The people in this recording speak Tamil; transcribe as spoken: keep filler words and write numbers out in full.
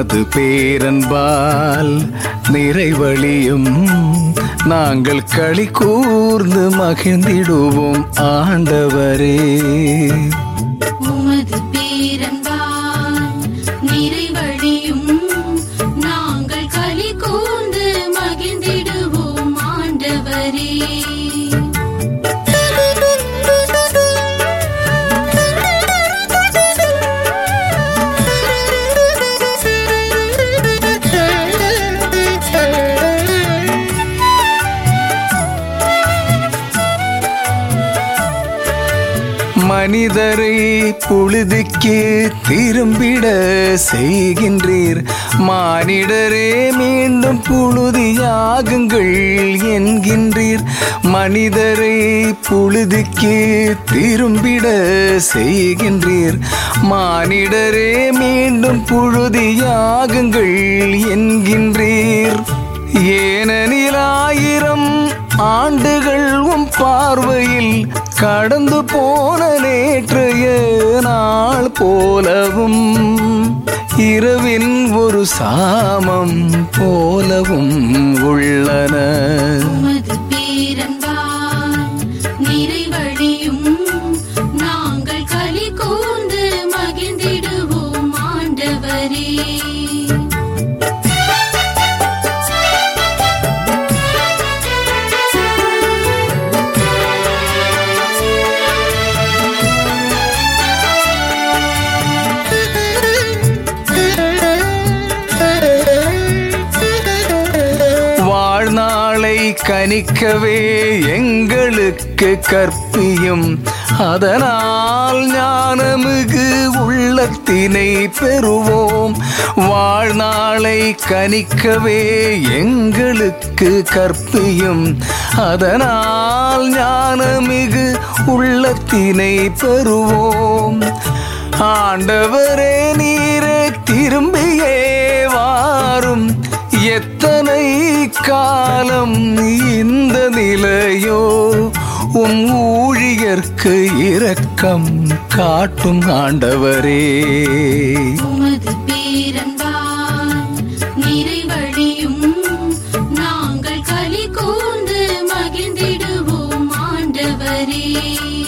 உமது பேரன்பால் நிறைவழியும் நாங்கள் களி கூர்ந்து மகிழ்ந்திடுவோம் ஆண்டவரே. உமது பேரன்பால் நிறைவழியும் நாங்கள் களி கூர்ந்து மகிழ்ந்திடுவோம் ஆண்டவரே. மனிதரை புழுதிக்கு திரும்பிட செய்கின்றீர், மானிடரே மீண்டும் புழுதியாகுங்கள் என்கின்றீர். மனிதரை புழுதிக்கு திரும்பிட செய்கின்றீர், மானிடரே மீண்டும் புழுதியாகுங்கள் என்கின்றீர். ஏனெனில் ஆயிரம் ஆண்டுகள் உம் பார்வையில் கடந்து போன நேற்றைய நாள் போலவும் இரவின் ஒரு சாமம் போலவும் உள்ளன. உமது பேரன்பால் நிறைவழியும் நாங்கள் களி கூர்ந்து மகிழ்ந்திடுவோம் ஆண்டவரே. வாழ்நாளை கனிக்கவே எங்களுக்கு கற்பியும், அதனால் ஞானமிகு உள்ளத்தினை பெறுவோம். வாழ்நாளை கனிக்கவே எங்களுக்கு கற்பியும், அதனால் ஞானமிகு உள்ளத்தினை பெறுவோம். ஆண்டவரே நீரே திரும்பியே வாரும், எத்தனை காலம் இந்த நிலையோ, உம் ஊழியர்க்கு இரக்கம் காட்டும் ஆண்டவரே. உமது பேரன்பால் நிறைவழியும் நாங்கள் களி கூர்ந்து மகிழ்ந்திடுவோம் ஆண்டவரே.